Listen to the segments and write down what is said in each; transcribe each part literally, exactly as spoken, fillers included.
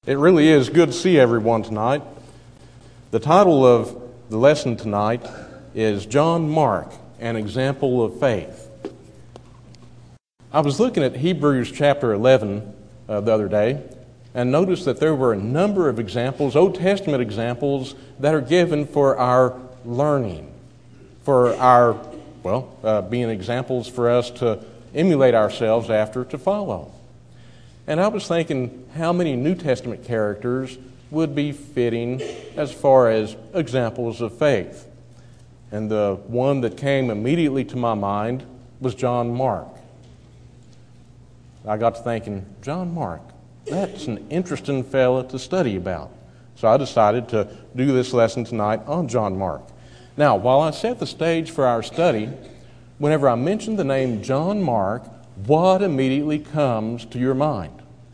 It really is good to see everyone tonight. The title of the lesson tonight is John Mark, an Example of Faith. I was looking at Hebrews chapter eleven uh, the other day and noticed that there were a number of examples, Old Testament examples, that are given for our learning, for our, well, uh, being examples for us to emulate ourselves after, to follow. And I was thinking how many New Testament characters would be fitting as far as examples of faith. And the one that came immediately to my mind was John Mark. I got to thinking, John Mark, that's an interesting fella to study about. So I decided to do this lesson tonight on John Mark. Now, while I set the stage for our study, whenever I mention the name John Mark, what immediately comes to your mind?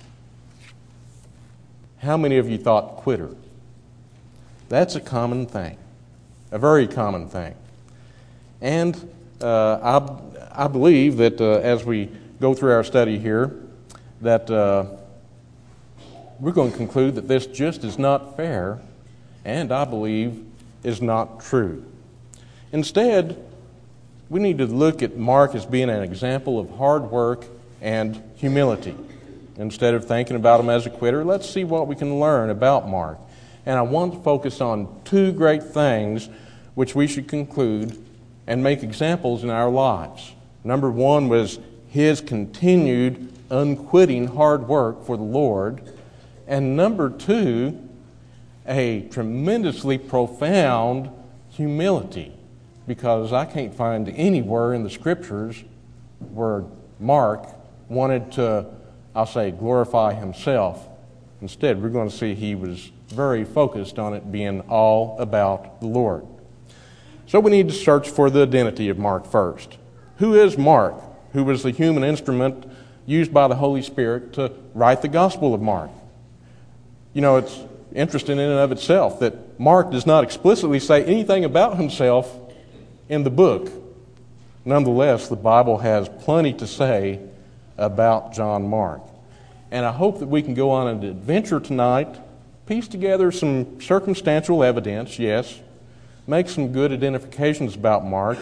How many of you thought quitter? That's a common thing, a very common thing. And uh, I, I believe that uh, as we go through our study here, that uh, we're going to conclude that this just is not fair, and I believe is not true. Instead, we need to look at Mark as being an example of hard work and humility. Instead of thinking about him as a quitter, let's see what we can learn about Mark. And I want to focus on two great things which we should conclude and make examples in our lives. Number one was his continued, unquitting hard work for the Lord. And number two, a tremendously profound humility. Because I can't find anywhere in the Scriptures where Mark wanted to, I'll say, glorify himself. Instead, we're going to see he was very focused on it being all about the Lord. So we need to search for the identity of Mark first. Who is Mark, who was the human instrument used by the Holy Spirit to write the Gospel of Mark? You know, it's interesting in and of itself that Mark does not explicitly say anything about himself in the book. Nonetheless, the Bible has plenty to say about John Mark. And I hope that we can go on an adventure tonight, piece together some circumstantial evidence, yes, make some good identifications about Mark,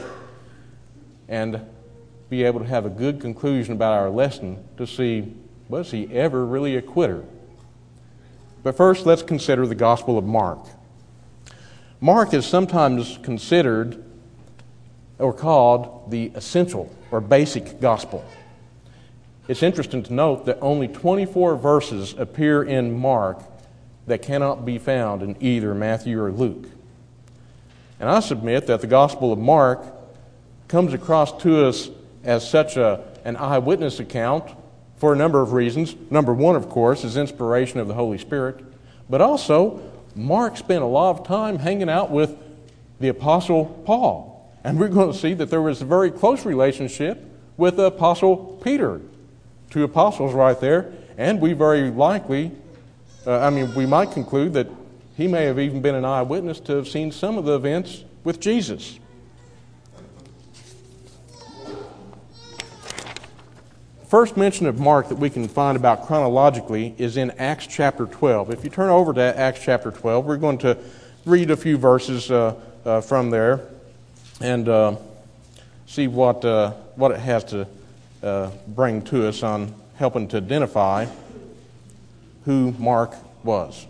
and be able to have a good conclusion about our lesson to see, was he ever really a quitter? But first, let's consider the Gospel of Mark. Mark is sometimes considered or called the essential or basic gospel. It's interesting to note that only twenty-four verses appear in Mark that cannot be found in either Matthew or Luke. And I submit that the Gospel of Mark comes across to us as such a, an eyewitness account for a number of reasons. Number one, of course, is inspiration of the Holy Spirit. But also, Mark spent a lot of time hanging out with the Apostle Paul. And we're going to see that there was a very close relationship with the Apostle Peter. Two apostles right there. And we very likely, uh, I mean, we might conclude that he may have even been an eyewitness to have seen some of the events with Jesus. First mention of Mark that we can find about chronologically is in Acts chapter twelve. If you turn over to Acts chapter twelve, we're going to read a few verses uh, uh, from there and uh, see what uh, what it has to uh, bring to us on helping to identify who Mark was.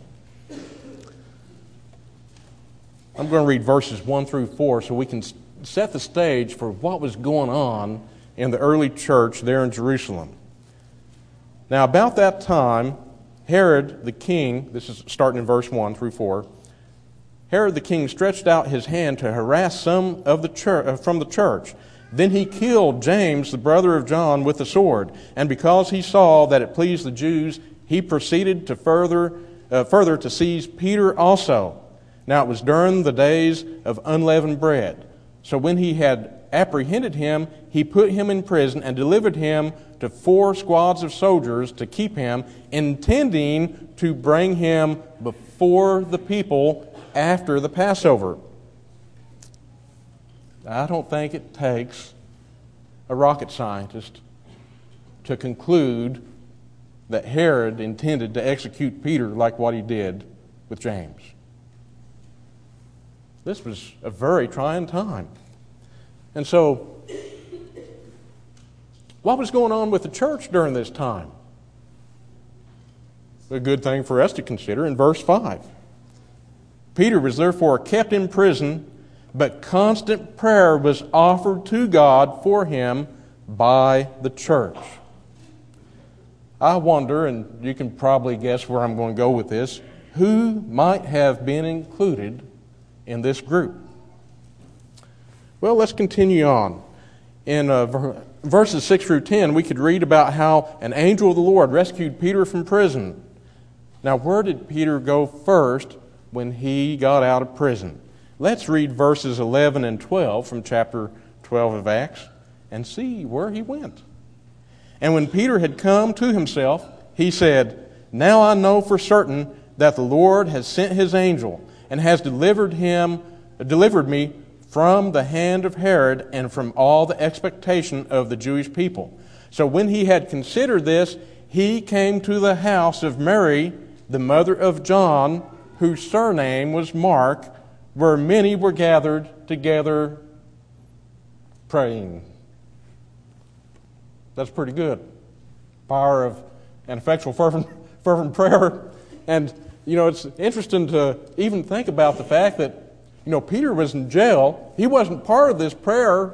I'm going to read verses one through four so we can set the stage for what was going on in the early church there in Jerusalem. Now, about that time, Herod the king, this is starting in verse one through four, Herod the king stretched out his hand to harass some of the church, uh, from the church. Then he killed James, the brother of John, with a sword. And because he saw that it pleased the Jews, he proceeded to further, uh, further to seize Peter also. Now it was during the days of unleavened bread. So when he had apprehended him, he put him in prison and delivered him to four squads of soldiers to keep him, intending to bring him before the people after the Passover. I don't think it takes a rocket scientist to conclude that Herod intended to execute Peter like what he did with James. This was a very trying time. And so, what was going on with the church during this time? A good thing for us to consider in verse five. Peter was therefore kept in prison, but constant prayer was offered to God for him by the church. I wonder, and you can probably guess where I'm going to go with this, who might have been included in this group? Well, let's continue on. In uh, verses six through ten, we could read about how an angel of the Lord rescued Peter from prison. Now, where did Peter go first when he got out of prison? Let's read verses eleven and twelve from chapter twelve of Acts and see where he went. And when Peter had come to himself, he said, "Now I know for certain that the Lord has sent his angel and has delivered him, delivered me from the hand of Herod and from all the expectation of the Jewish people." So when he had considered this, he came to the house of Mary, the mother of John, whose surname was Mark, where many were gathered together praying. That's pretty good. Power of an effectual, fervent, fervent prayer. And, you know, it's interesting to even think about the fact that, you know, Peter was in jail. He wasn't part of this prayer.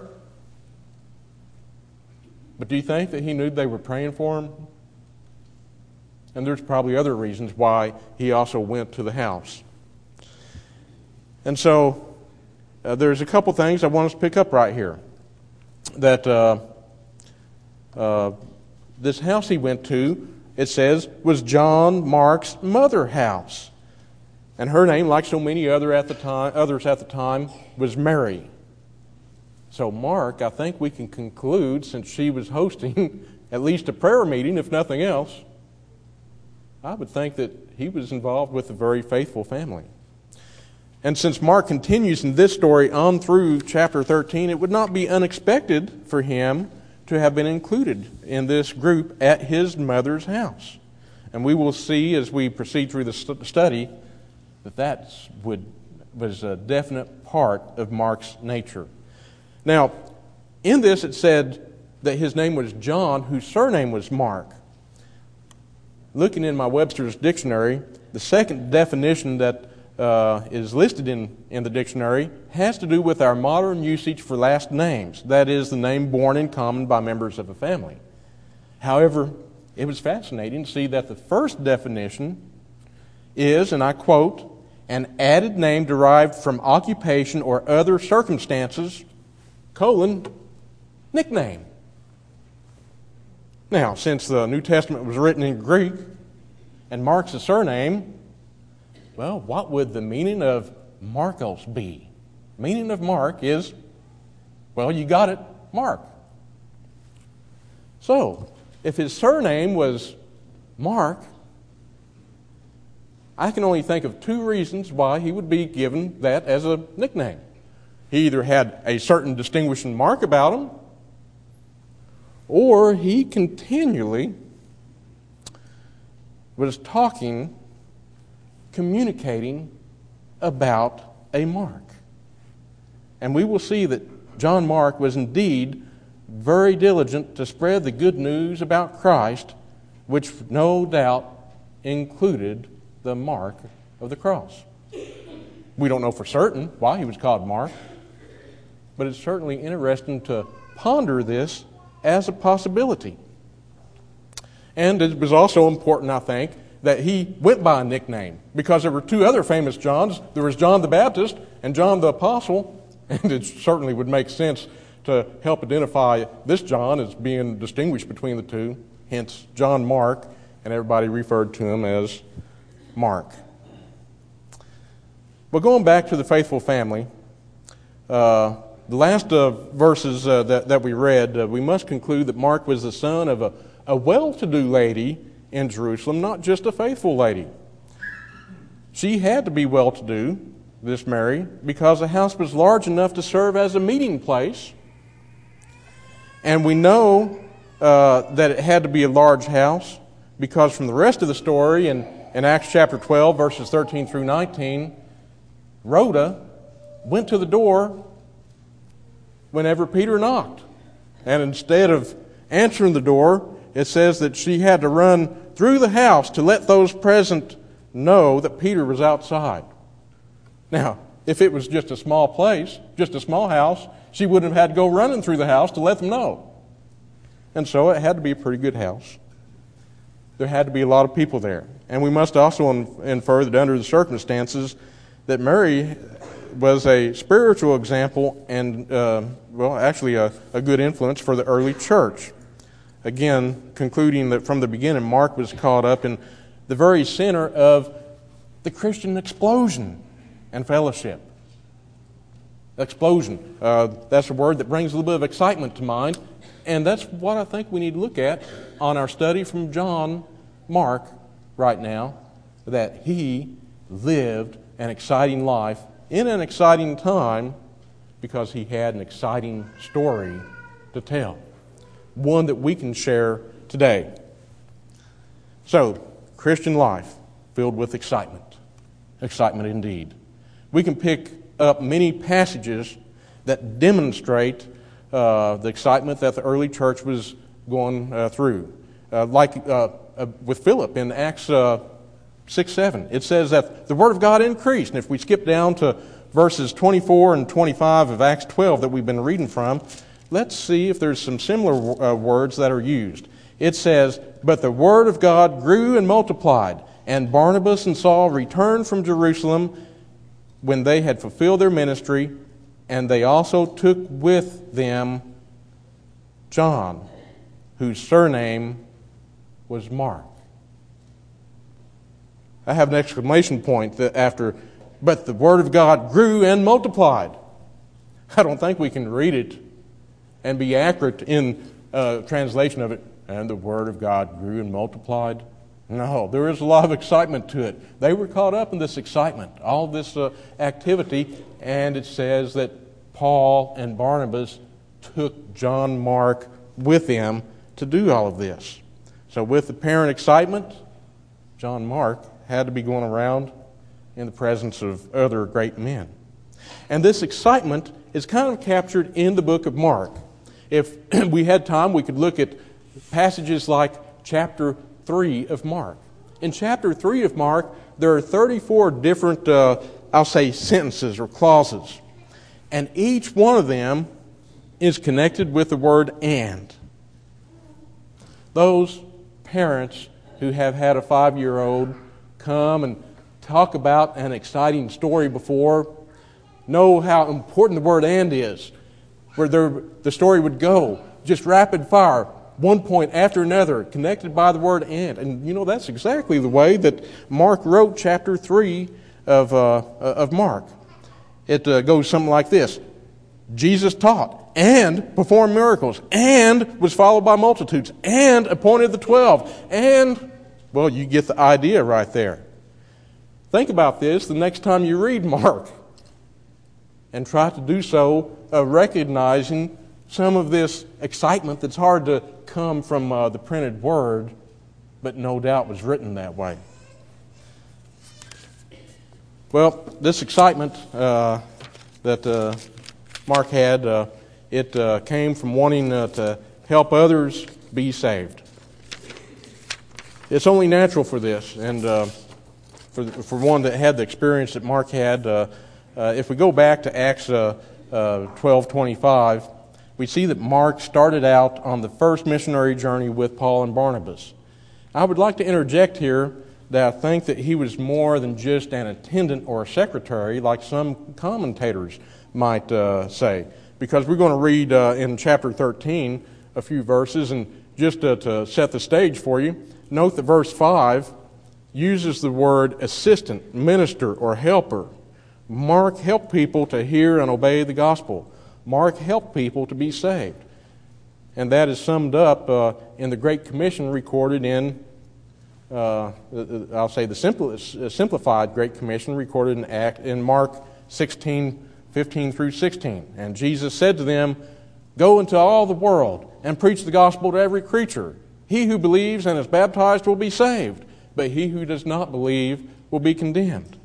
But do you think that he knew they were praying for him? And there's probably other reasons why he also went to the house. And so uh, there's a couple things I want us to pick up right here. That uh, uh, this house he went to, it says, was John Mark's mother house. And her name, like so many other at the time, others at the time, was Mary. So Mark, I think we can conclude, since she was hosting at least a prayer meeting, if nothing else, I would think that he was involved with a very faithful family. And since Mark continues in this story on through chapter thirteen, it would not be unexpected for him to have been included in this group at his mother's house. And we will see as we proceed through the st- study that that would, was a definite part of Mark's nature. Now, in this it said that his name was John, whose surname was Mark. Looking in my Webster's dictionary, the second definition that uh, is listed in, in the dictionary has to do with our modern usage for last names. That is, the name borne in common by members of a family. However, it was fascinating to see that the first definition is, and I quote, an added name derived from occupation or other circumstances, colon, nickname. Now, since the New Testament was written in Greek and Mark's a surname, well, what would the meaning of Marcos be? Meaning of Mark is, well, you got it, Mark. So, if his surname was Mark, I can only think of two reasons why he would be given that as a nickname. He either had a certain distinguishing mark about him, or he continually was talking, communicating about a mark. And we will see that John Mark was indeed very diligent to spread the good news about Christ, which no doubt included the mark of the cross. We don't know for certain why he was called Mark, but it's certainly interesting to ponder this as a possibility. And it was also important, I think, that he went by a nickname, because there were two other famous Johns. There was John the Baptist and John the Apostle, and it certainly would make sense to help identify this John as being distinguished between the two, hence John Mark, and everybody referred to him as Mark. But going back to the faithful family, uh, the last uh, verses uh, that, that we read, uh, we must conclude that Mark was the son of a, a well-to-do lady in Jerusalem, not just a faithful lady. She had to be well-to-do, this Mary, because the house was large enough to serve as a meeting place. And we know uh, that it had to be a large house because from the rest of the story in, in Acts chapter twelve, verses thirteen through nineteen, Rhoda went to the door whenever Peter knocked. And instead of answering the door, it says that she had to run through the house to let those present know that Peter was outside. Now, if it was just a small place, just a small house, she wouldn't have had to go running through the house to let them know. And so it had to be a pretty good house. There had to be a lot of people there. And we must also infer that under the circumstances that Mary was a spiritual example and, uh, well, actually a, a good influence for the early church. Again, concluding that from the beginning, Mark was caught up in the very center of the Christian explosion and fellowship. Explosion. Uh, that's a word that brings a little bit of excitement to mind, and that's what I think we need to look at on our study from John Mark right now, that he lived an exciting life in an exciting time because he had an exciting story to tell, one that we can share today. So, Christian life filled with excitement. Excitement indeed. We can pick up many passages that demonstrate uh, the excitement that the early church was going uh, through. Uh, like uh, uh, with Philip in Acts uh, six seven, it says that the Word of God increased. And if we skip down to verses twenty-four and twenty-five of Acts twelve that we've been reading from, let's see if there's some similar uh, words that are used. It says, "But the Word of God grew and multiplied, and Barnabas and Saul returned from Jerusalem when they had fulfilled their ministry, and they also took with them John, whose surname was Mark." I have an exclamation point after, "But the Word of God grew and multiplied." I don't think we can read it and be accurate in uh, translation of it, "And the Word of God grew and multiplied." No, there is a lot of excitement to it. They were caught up in this excitement, all this uh, activity, and it says that Paul and Barnabas took John Mark with them to do all of this. So with apparent excitement, John Mark had to be going around in the presence of other great men. And this excitement is kind of captured in the book of Mark. If we had time, we could look at passages like chapter three of Mark. In chapter three of Mark, there are thirty-four different, uh, I'll say, sentences or clauses. And each one of them is connected with the word "and." Those parents who have had a five-year-old come and talk about an exciting story before know how important the word "and" is, where the story would go, just rapid fire, one point after another, connected by the word "and." And you know, that's exactly the way that Mark wrote chapter three of, uh, of Mark. It uh, goes something like this: Jesus taught and performed miracles and was followed by multitudes and appointed the twelve and, well, you get the idea right there. Think about this the next time you read Mark, and try to do so uh, recognizing some of this excitement that's hard to come from uh, the printed word, but no doubt was written that way. Well, this excitement uh, that uh, Mark had, uh, it uh, came from wanting uh, to help others be saved. It's only natural for this, and uh, for, for one that had the experience that Mark had. Uh, uh, if we go back to Acts uh, uh, twelve twenty-five, we see that Mark started out on the first missionary journey with Paul and Barnabas. I would like to interject here that I think that he was more than just an attendant or a secretary, like some commentators might uh, say, because we're going to read uh, in chapter thirteen a few verses, and just uh, to set the stage for you, note that verse five uses the word assistant, minister, or helper. Mark helped people to hear and obey the gospel. Mark helped people to be saved. And that is summed up uh, in the Great Commission recorded in, uh, I'll say the simple, simplified Great Commission recorded in, Act, in Mark sixteen, fifteen through sixteen. And Jesus said to them, "Go into all the world and preach the gospel to every creature. He who believes and is baptized will be saved, but he who does not believe will be condemned.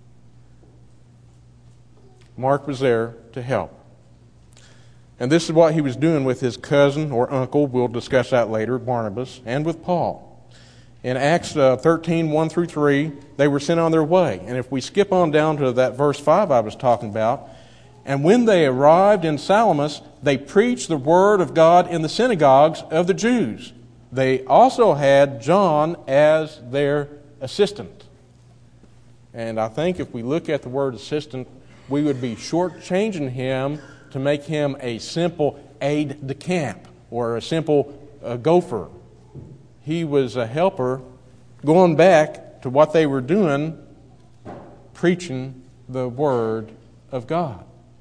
Mark was there to help. And this is what he was doing with his cousin or uncle, we'll discuss that later, Barnabas, and with Paul. In Acts uh, thirteen, one through three, they were sent on their way. And if we skip on down to that verse five I was talking about, and when they arrived in Salamis, they preached the word of God in the synagogues of the Jews. They also had John as their assistant. And I think if we look at the word assistant, we would be shortchanging him to make him a simple aide de camp or a simple uh, gopher. He was a helper going back to what they were doing, preaching the Word of God.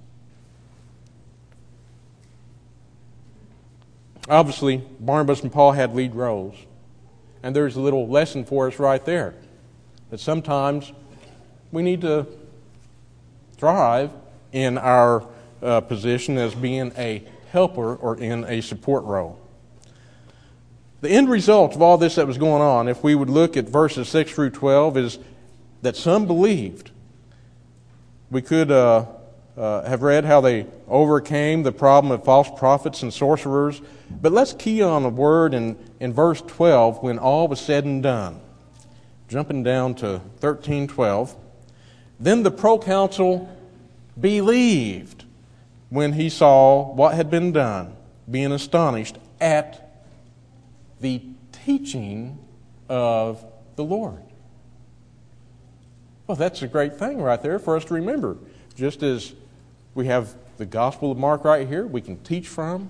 Obviously, Barnabas and Paul had lead roles. And there's a little lesson for us right there. That sometimes we need to thrive in our uh, position as being a helper or in a support role. The end result of all this that was going on, if we would look at verses six through twelve, is that some believed. We could uh, uh, have read how they overcame the problem of false prophets and sorcerers. But let's key on a word in, in verse twelve when all was said and done. Jumping down to thirteen twelve. Then the proconsul believed when he saw what had been done, being astonished at the teaching of the Lord. Well, that's a great thing right there for us to remember. Just as we have the Gospel of Mark right here, we can teach from,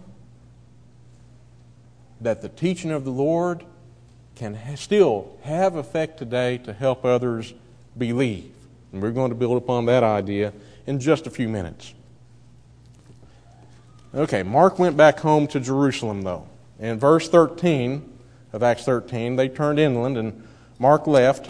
that the teaching of the Lord can ha- still have effect today to help others believe. And we're going to build upon that idea in just a few minutes. Okay, Mark went back home to Jerusalem, though. In verse thirteen of Acts thirteen, they turned inland, and Mark left.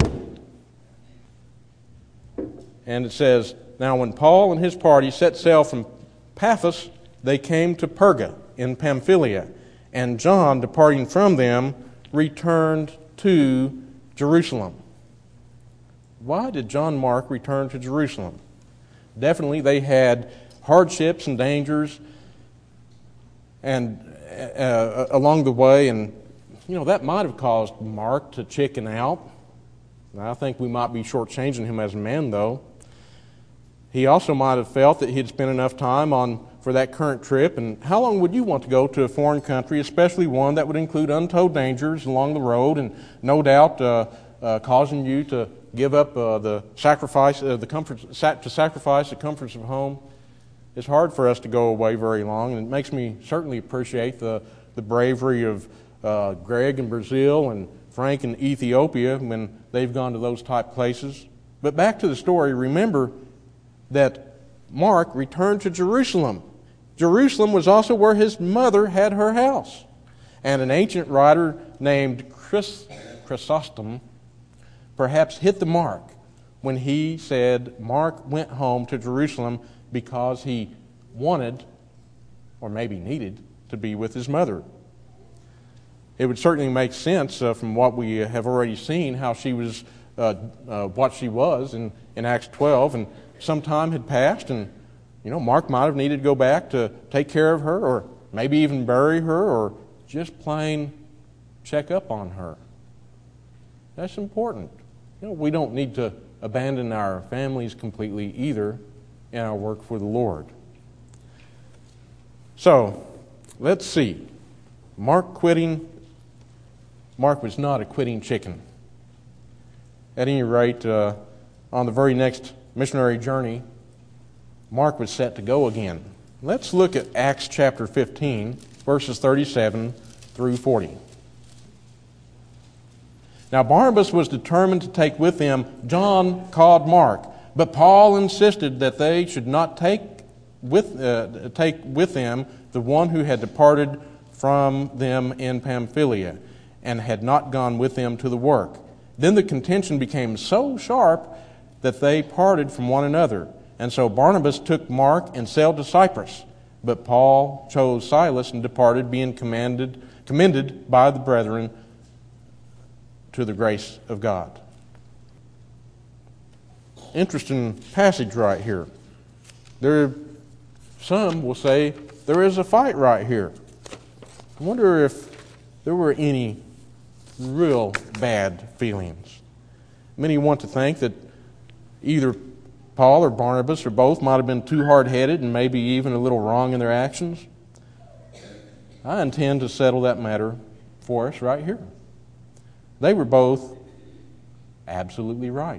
And it says, now when Paul and his party set sail from Paphos, they came to Perga in Pamphylia, and John, departing from them, returned to Jerusalem. Why did John Mark return to Jerusalem? Definitely they had hardships and dangers and uh, along the way, and you know that might have caused Mark to chicken out. I think we might be shortchanging him as a man, though. He also might have felt that he'd spent enough time on for that current trip, and how long would you want to go to a foreign country, especially one that would include untold dangers along the road, and no doubt uh, uh, causing you to give up uh, the sacrifice, uh, the comfort, sac- to sacrifice the comforts of home? It's hard for us to go away very long, and it makes me certainly appreciate the the bravery of uh, Greg in Brazil and Frank in Ethiopia when they've gone to those type places. But back to the story, remember that Mark returned to Jerusalem. Jerusalem was also where his mother had her house. And an ancient writer named Chris, Chrysostom perhaps hit the mark when he said Mark went home to Jerusalem because he wanted, or maybe needed, to be with his mother. It would certainly make sense uh, from what we have already seen, how she was, uh, uh, what she was in, in Acts twelve, and some time had passed, and you know Mark might have needed to go back to take care of her, or maybe even bury her, or just plain check up on her. That's important. You know, we don't need to abandon our families completely either in our work for the Lord. So, let's see. Mark quitting. Mark was not a quitting chicken. At any rate, uh, on the very next missionary journey, Mark was set to go again. Let's look at Acts chapter fifteen, verses thirty-seven through forty. Now Barnabas was determined to take with them John called Mark, but Paul insisted that they should not take with uh, take with them the one who had departed from them in Pamphylia and had not gone with them to the work. Then the contention became so sharp that they parted from one another. And so Barnabas took Mark and sailed to Cyprus. But Paul chose Silas and departed, being commanded commended by the brethren to the grace of God. Interesting passage right here. There, some will say there is a fight right here. I wonder if there were any real bad feelings. Many want to think that either Paul or Barnabas or both might have been too hard-headed and maybe even a little wrong in their actions. I intend to settle that matter for us right here. They were both absolutely right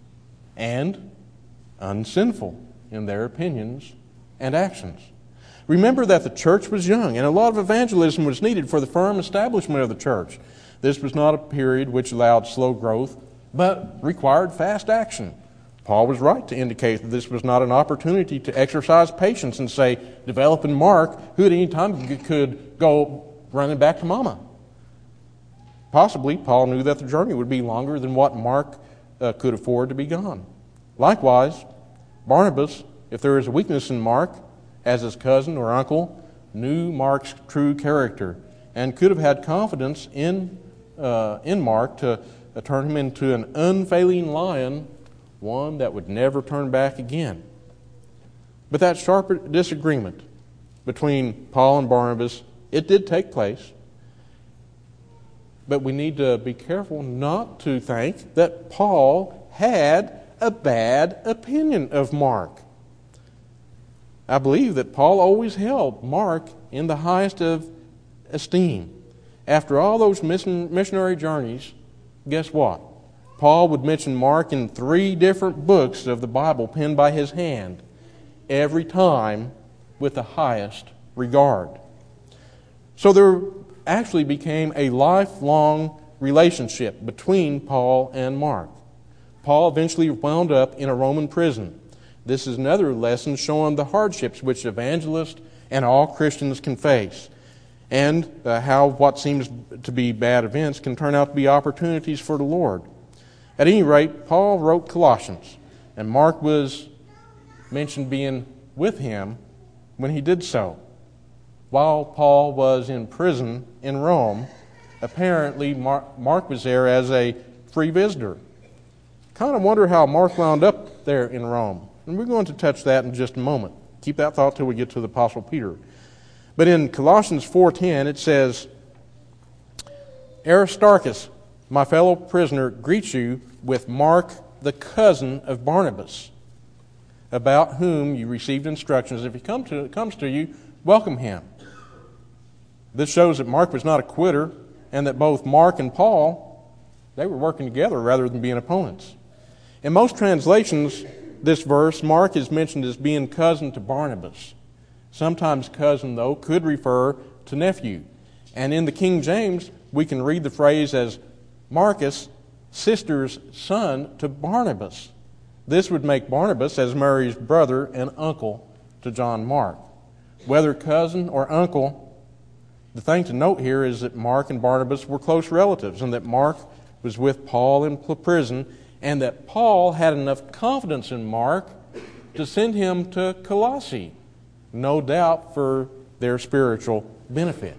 and unsinful in their opinions and actions. Remember that the church was young and a lot of evangelism was needed for the firm establishment of the church. This was not a period which allowed slow growth, but required fast action. Paul was right to indicate that this was not an opportunity to exercise patience and say, developing Mark, who at any time could go running back to mama. Possibly, Paul knew that the journey would be longer than what Mark uh, could afford to be gone. Likewise, Barnabas, if there is a weakness in Mark, as his cousin or uncle, knew Mark's true character and could have had confidence in, uh, in Mark to uh, turn him into an unfailing lion, one that would never turn back again. But that sharp disagreement between Paul and Barnabas, it did take place. But we need to be careful not to think that Paul had a bad opinion of Mark. I believe that Paul always held Mark in the highest of esteem. After all those missionary journeys, guess what? Paul would mention Mark in three different books of the Bible penned by his hand, every time with the highest regard. So there actually became a lifelong relationship between Paul and Mark. Paul eventually wound up in a Roman prison. This is another lesson showing the hardships which evangelists and all Christians can face, and uh, how what seems to be bad events can turn out to be opportunities for the Lord. At any rate, Paul wrote Colossians, and Mark was mentioned being with him when he did so. While Paul was in prison in Rome, apparently Mark, Mark was there as a free visitor. Kind of wonder how Mark wound up there in Rome. And we're going to touch that in just a moment. Keep that thought till we get to the Apostle Peter. But in Colossians four ten, it says, Aristarchus, my fellow prisoner, greets you with Mark, the cousin of Barnabas, about whom you received instructions. If he come to, comes to you, welcome him. This shows that Mark was not a quitter, and that both Mark and Paul, they were working together rather than being opponents. In most translations, this verse, Mark is mentioned as being cousin to Barnabas. Sometimes cousin, though, could refer to nephew. And in the King James, we can read the phrase as Marcus, sister's son to Barnabas. This would make Barnabas, as Mary's brother, and uncle to John Mark. Whether cousin or uncle, the thing to note here is that Mark and Barnabas were close relatives, and that Mark was with Paul in prison, and that Paul had enough confidence in Mark to send him to Colossae, no doubt for their spiritual benefit.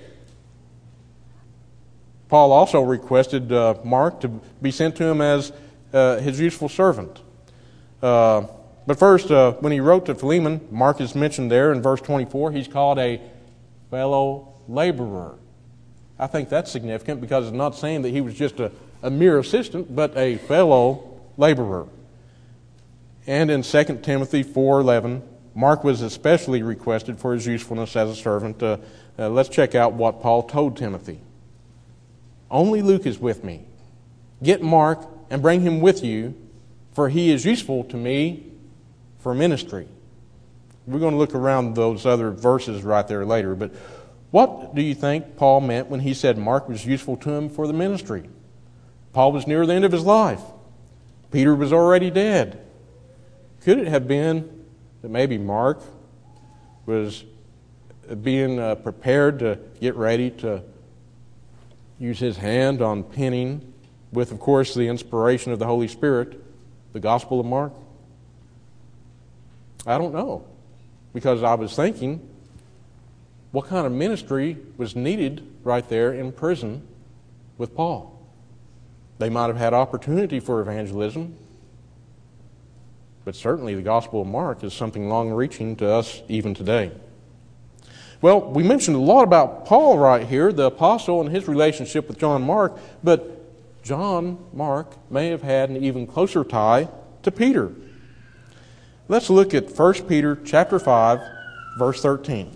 Paul also requested uh, Mark to be sent to him as uh, his useful servant. Uh, but first, uh, when he wrote to Philemon, Mark is mentioned there in verse twenty-four. He's called a fellow laborer. I think that's significant because it's not saying that he was just a, a mere assistant, but a fellow laborer. And in Second Timothy four eleven, Mark was especially requested for his usefulness as a servant. Uh, uh, let's check out what Paul told Timothy. Only Luke is with me. Get Mark and bring him with you, for he is useful to me for ministry. We're going to look around those other verses right there later, but what do you think Paul meant when he said Mark was useful to him for the ministry? Paul was near the end of his life. Peter was already dead. Could it have been that maybe Mark was being uh, prepared to get ready to use his hand on penning, with, of course, the inspiration of the Holy Spirit, the Gospel of Mark? I don't know, because I was thinking what kind of ministry was needed right there in prison with Paul. They might have had opportunity for evangelism, but certainly the Gospel of Mark is something long-reaching to us even today. Well, we mentioned a lot about Paul right here, the apostle, and his relationship with John Mark, but John Mark may have had an even closer tie to Peter. Let's look at First Peter chapter five, verse thirteen.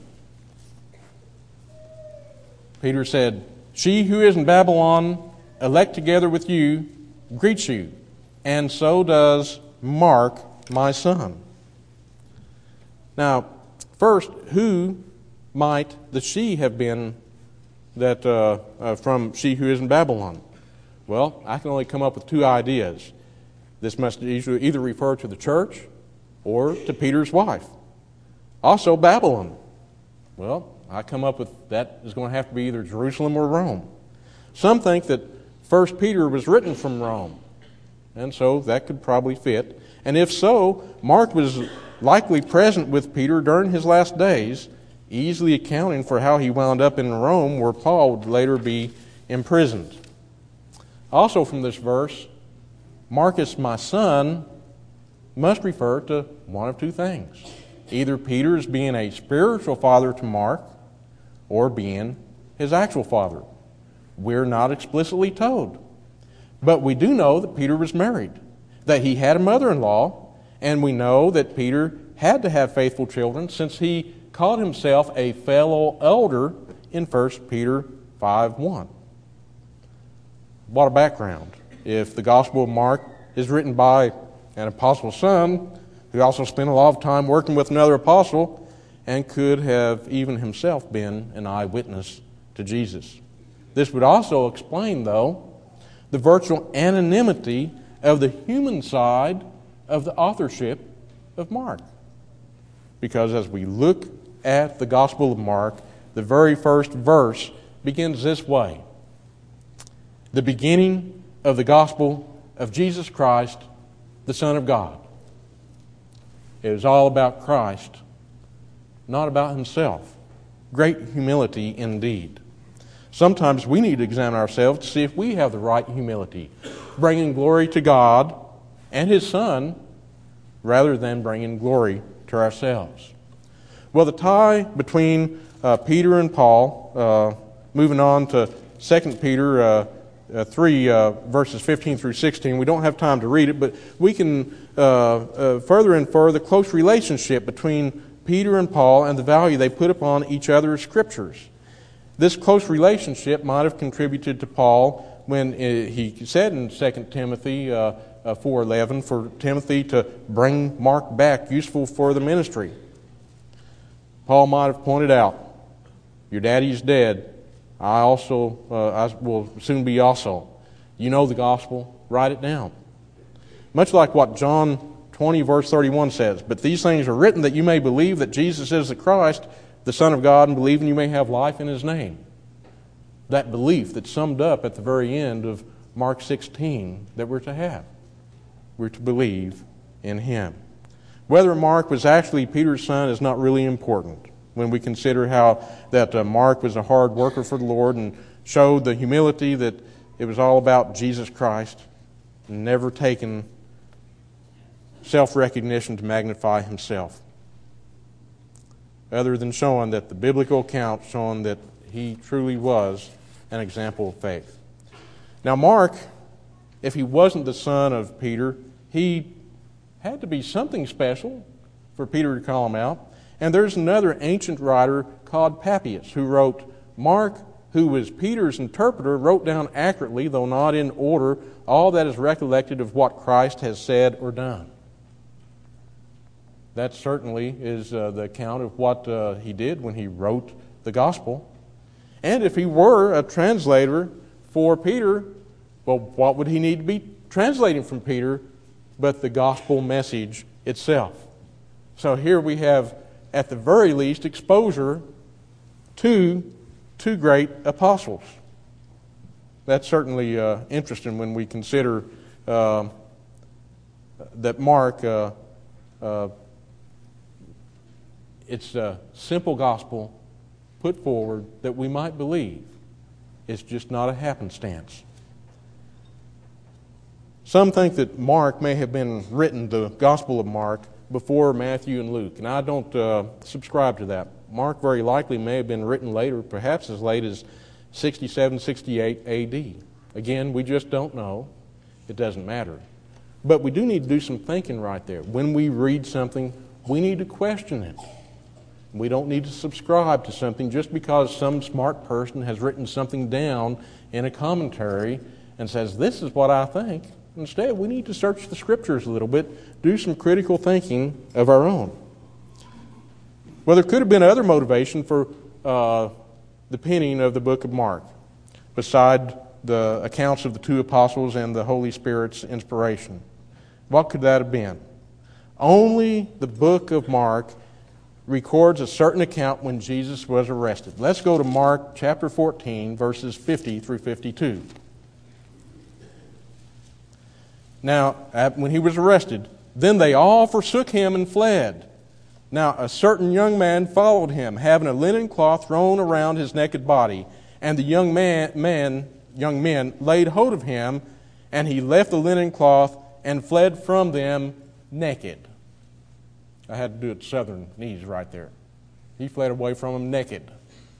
Peter said, "She who is in Babylon, elect together with you, greets you, and so does Mark, my son." Now, first, who might the she have been that uh, uh, from she who is in Babylon? Well, I can only come up with two ideas. This must either refer to the church or to Peter's wife. Also, Babylon. Well, I come up with that is going to have to be either Jerusalem or Rome. Some think that First Peter was written from Rome, and so that could probably fit. And if so, Mark was likely present with Peter during his last days, easily accounting for how he wound up in Rome, where Paul would later be imprisoned. Also from this verse, Marcus, my son, must refer to one of two things. Either Peter as being a spiritual father to Mark, or being his actual father. We're not explicitly told. But we do know that Peter was married, that he had a mother-in-law, and we know that Peter had to have faithful children since he called himself a fellow elder in First Peter five one. What a background. If the Gospel of Mark is written by an apostle's son, who also spent a lot of time working with another apostle, and could have even himself been an eyewitness to Jesus. This would also explain, though, the virtual anonymity of the human side of the authorship of Mark. Because as we look at the Gospel of Mark, the very first verse begins this way: "The beginning of the gospel of Jesus Christ, the Son of God." It is all about Christ, not about himself. Great humility indeed. Sometimes we need to examine ourselves to see if we have the right humility, bringing glory to God and His Son rather than bringing glory to ourselves. Well, the tie between uh, Peter and Paul, uh, moving on to Second Peter uh, uh, three, uh, verses fifteen through sixteen, we don't have time to read it, but we can uh, uh, further infer the close relationship between Peter and Paul and the value they put upon each other's scriptures. This close relationship might have contributed to Paul when he said in Second Timothy uh, uh, four eleven for Timothy to bring Mark back, useful for the ministry. Paul might have pointed out, your daddy's dead. I also uh, I will soon be also. You know the gospel, write it down. Much like what John twenty verse thirty-one says, but these things are written that you may believe that Jesus is the Christ, the Son of God, and believing you may have life in His name. That belief that's summed up at the very end of Mark sixteen that we're to have. We're to believe in Him. Whether Mark was actually Peter's son is not really important when we consider how that uh, Mark was a hard worker for the Lord and showed the humility that it was all about Jesus Christ, and never taken self-recognition to magnify himself, other than showing that the biblical account showing that he truly was an example of faith. Now Mark, if he wasn't the son of Peter, he had to be something special for Peter to call him out. And there's another ancient writer called Papias who wrote, Mark, who was Peter's interpreter, wrote down accurately, though not in order, all that is recollected of what Christ has said or done. That certainly is uh, the account of what uh, he did when he wrote the gospel. And if he were a translator for Peter, well, what would he need to be translating from Peter but the gospel message itself? So here we have, at the very least, exposure to two great apostles. That's certainly uh, interesting when we consider uh, that Mark, uh, uh, it's a simple gospel put forward that we might believe. It's just not a happenstance. Some think that Mark may have been written, the Gospel of Mark, before Matthew and Luke, and I don't uh, subscribe to that. Mark very likely may have been written later, perhaps as late as sixty-seven, sixty-eight A D. Again, we just don't know. It doesn't matter. But we do need to do some thinking right there. When we read something, we need to question it. We don't need to subscribe to something just because some smart person has written something down in a commentary and says, this is what I think. Instead, we need to search the Scriptures a little bit, do some critical thinking of our own. Well, there could have been other motivation for uh, the penning of the book of Mark, beside the accounts of the two apostles and the Holy Spirit's inspiration. What could that have been? Only the book of Mark records a certain account when Jesus was arrested. Let's go to Mark chapter fourteen, verses fifty through fifty-two. Now, when he was arrested, then they all forsook him and fled. Now, a certain young man followed him, having a linen cloth thrown around his naked body. And the young man, man, young men laid hold of him, and he left the linen cloth and fled from them naked. I had to do it Southernese right there. He fled away from them naked.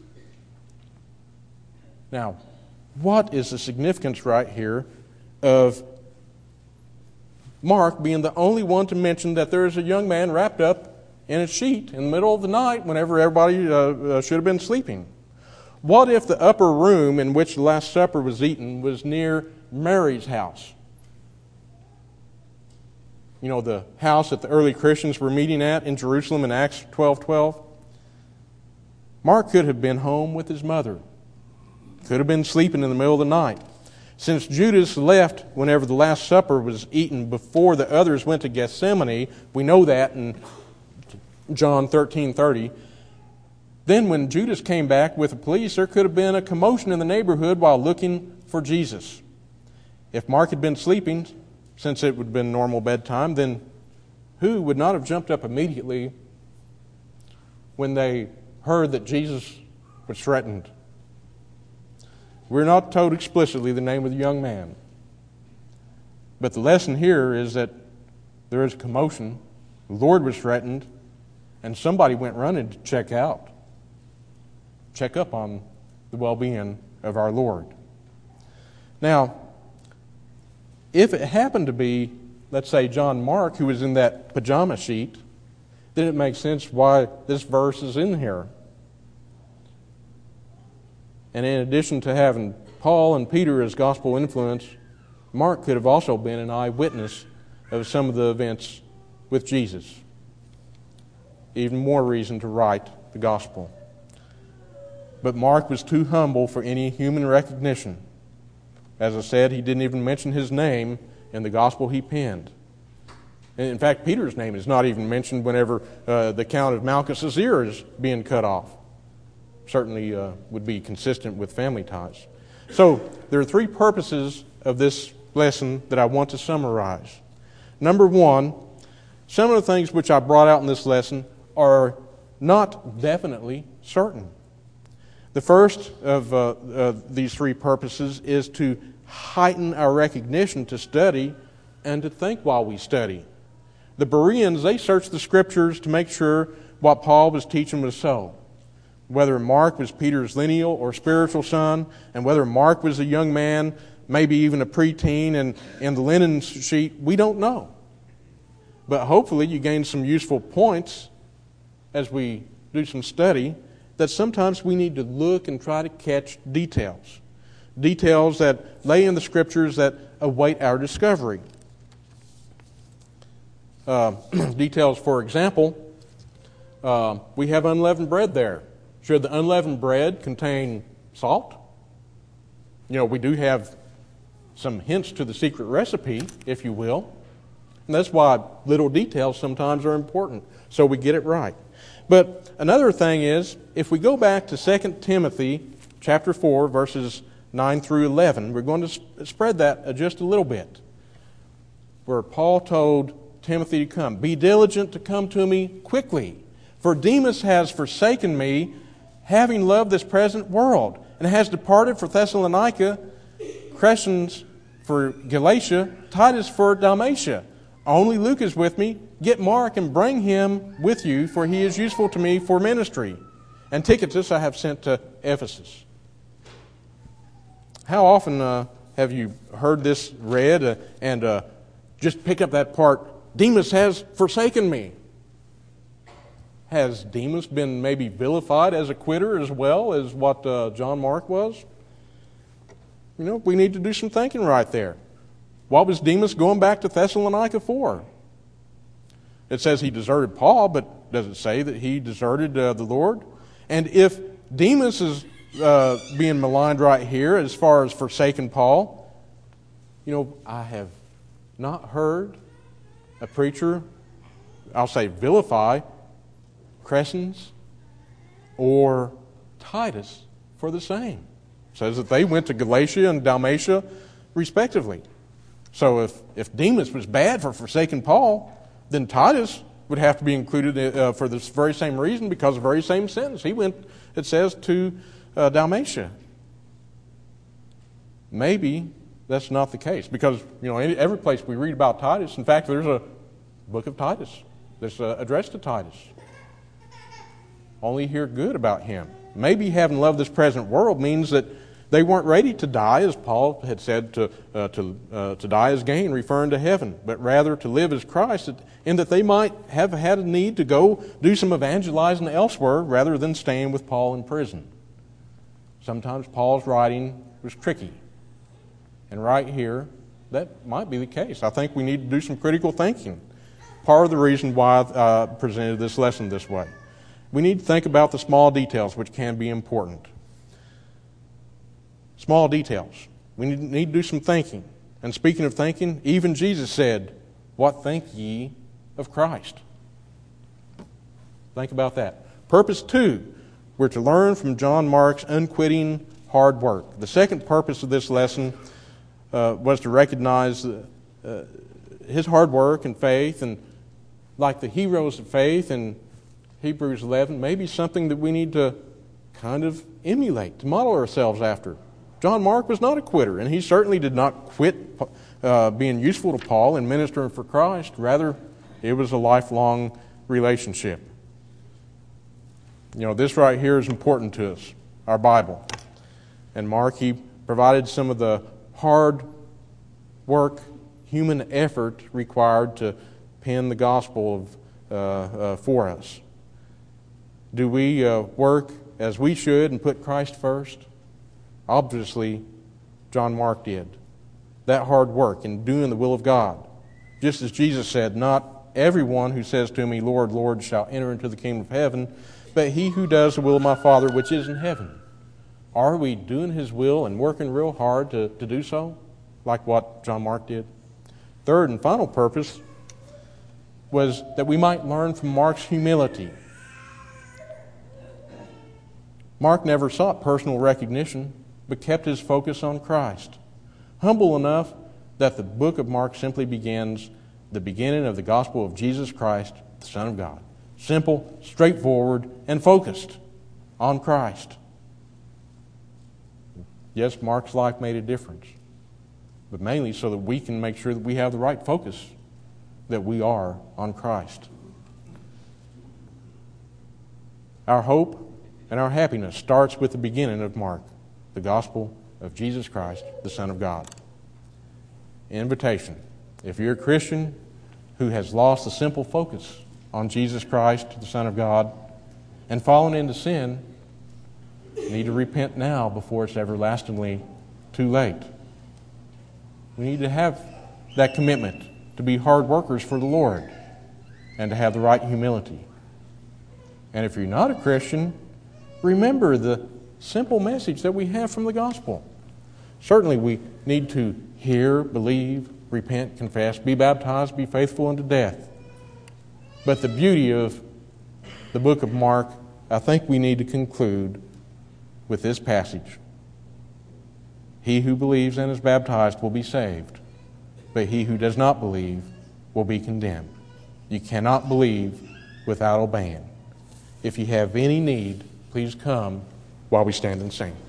Now, what is the significance right here of Mark being the only one to mention that there is a young man wrapped up in a sheet in the middle of the night whenever everybody uh, uh, should have been sleeping? What if the upper room in which the Last Supper was eaten was near Mary's house? You know, the house that the early Christians were meeting at in Jerusalem in Acts twelve twelve? Mark could have been home with his mother. Could have been sleeping in the middle of the night. Since Judas left whenever the Last Supper was eaten before the others went to Gethsemane, we know that in John thirteen thirty. Then when Judas came back with the police, there could have been a commotion in the neighborhood while looking for Jesus. If Mark had been sleeping, since it would have been normal bedtime, then who would not have jumped up immediately when they heard that Jesus was threatened? We're not told explicitly the name of the young man. But the lesson here is that there is a commotion. The Lord was threatened, and somebody went running to check out, check up on the well-being of our Lord. Now, if it happened to be, let's say, John Mark, who was in that pajama sheet, then it makes sense why this verse is in here. And in addition to having Paul and Peter as gospel influence, Mark could have also been an eyewitness of some of the events with Jesus. Even more reason to write the gospel. But Mark was too humble for any human recognition. As I said, he didn't even mention his name in the gospel he penned. And in fact, Peter's name is not even mentioned whenever uh, the account of Malchus' ear is being cut off. Certainly uh, would be consistent with family ties. So there are three purposes of this lesson that I want to summarize. Number one, some of the things which I brought out in this lesson are not definitely certain. The first of uh, uh, these three purposes is to heighten our recognition to study and to think while we study. The Bereans, they searched the Scriptures to make sure what Paul was teaching was so. Whether Mark was Peter's lineal or spiritual son, and whether Mark was a young man, maybe even a preteen, and in the linen sheet, we don't know. But hopefully you gain some useful points as we do some study, that sometimes we need to look and try to catch details. Details that lay in the Scriptures that await our discovery. Uh, details, for example, uh, we have unleavened bread there. Should the unleavened bread contain salt? You know, we do have some hints to the secret recipe, if you will. And that's why little details sometimes are important, so we get it right. But another thing is, if we go back to Second Timothy chapter four, verses nine through eleven, we're going to sp- spread that just a little bit, where Paul told Timothy to come. Be diligent to come to me quickly, for Demas has forsaken me, having loved this present world, and has departed for Thessalonica, Crescens for Galatia, Titus for Dalmatia. Only Luke is with me. Get Mark and bring him with you, for he is useful to me for ministry. And Tychicus I have sent to Ephesus. How often uh, have you heard this read uh, and uh, just pick up that part, Demas has forsaken me? Has Demas been maybe vilified as a quitter as well as what uh, John Mark was? You know, we need to do some thinking right there. What was Demas going back to Thessalonica for? It says he deserted Paul, but does it say that he deserted uh, the Lord? And if Demas is uh, being maligned right here as far as forsaking Paul, you know, I have not heard a preacher, I'll say vilify, Crescens or Titus for the same. It says that they went to Galatia and Dalmatia respectively. So if, if Demas was bad for forsaking Paul, then Titus would have to be included uh, for this very same reason, because of the very same sentence. He went, it says, to uh, Dalmatia. Maybe that's not the case, because you know every place we read about Titus, in fact, there's a book of Titus that's uh, addressed to Titus. Only hear good about him. Maybe having loved this present world means that they weren't ready to die, as Paul had said, to uh, to uh, to die as gain, referring to heaven, but rather to live as Christ, in that they might have had a need to go do some evangelizing elsewhere rather than staying with Paul in prison. Sometimes Paul's writing was tricky. And right here, that might be the case. I think we need to do some critical thinking. Part of the reason why I uh, presented this lesson this way. We need to think about the small details, which can be important. Small details. We need, need to do some thinking. And speaking of thinking, even Jesus said, "What think ye of Christ?" Think about that. Purpose two, we're to learn from John Mark's unquitting hard work. The second purpose of this lesson uh, was to recognize uh, uh, his hard work and faith, and like the heroes of faith in Hebrews eleven, maybe something that we need to kind of emulate, to model ourselves after. John Mark was not a quitter, and he certainly did not quit uh, being useful to Paul and ministering for Christ. Rather, it was a lifelong relationship. You know, this right here is important to us, our Bible. And Mark, he provided some of the hard work, human effort required to pen the gospel of, uh, uh, for us. Do we uh, work as we should and put Christ first? Obviously, John Mark did. That hard work in doing the will of God. Just as Jesus said, "Not everyone who says to me, 'Lord, Lord,' shall enter into the kingdom of heaven, but he who does the will of my Father which is in heaven." Are we doing His will and working real hard to, to do so, like what John Mark did? Third and final purpose was that we might learn from Mark's humility. Mark never sought personal recognition, but kept his focus on Christ. Humble enough that the book of Mark simply begins the beginning of the gospel of Jesus Christ, the Son of God. Simple, straightforward, and focused on Christ. Yes, Mark's life made a difference, but mainly so that we can make sure that we have the right focus, that we are on Christ. Our hope and our happiness starts with the beginning of Mark, the gospel of Jesus Christ, the Son of God. Invitation. If you're a Christian who has lost the simple focus on Jesus Christ, the Son of God, and fallen into sin, you need to repent now before it's everlastingly too late. We need to have that commitment to be hard workers for the Lord and to have the right humility. And if you're not a Christian, remember the simple message that we have from the gospel. Certainly we need to hear, believe, repent, confess, be baptized, be faithful unto death. But the beauty of the book of Mark, I think we need to conclude with this passage. He who believes and is baptized will be saved, but he who does not believe will be condemned. You cannot believe without obeying. If you have any need Please come while we stand and sing.